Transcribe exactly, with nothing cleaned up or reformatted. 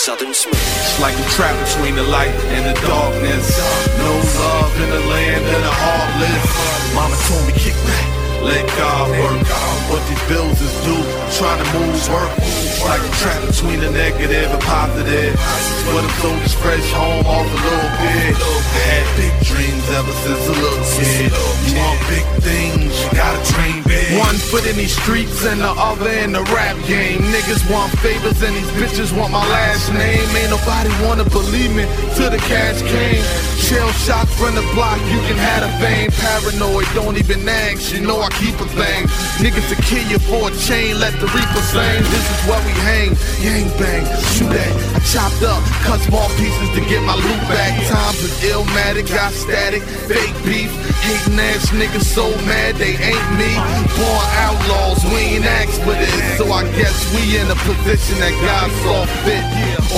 Southern Smooth. It's like a trap between the light and the darkness. No love in the land of the heartless. Mama told me kick back, let God work. What these bills is due, trying to move work. It's like a trap between the negative and positive. But I'm so just fresh home off a little bit. I had big dreams ever since a little kid. You want big things, you gotta dream big. One foot in these streets and the other in the rap game. Niggas want favors and these bitches want my last name. Ain't nobody wanna believe me till the cash came. Shell shock from the block, you can have a vein. Paranoid, don't even ask, you know I keep a thing. Niggas to kill you for a chain, let the reaper sing. This is where we hang, yang bang, shoot that. I chopped up, cut small pieces to get my loot back. Times was illmatic, got static, fake beef. Hating ass niggas so mad they ain't me. Born outlaws, we ain't asked for this. So I guess we in a position that God saw fit.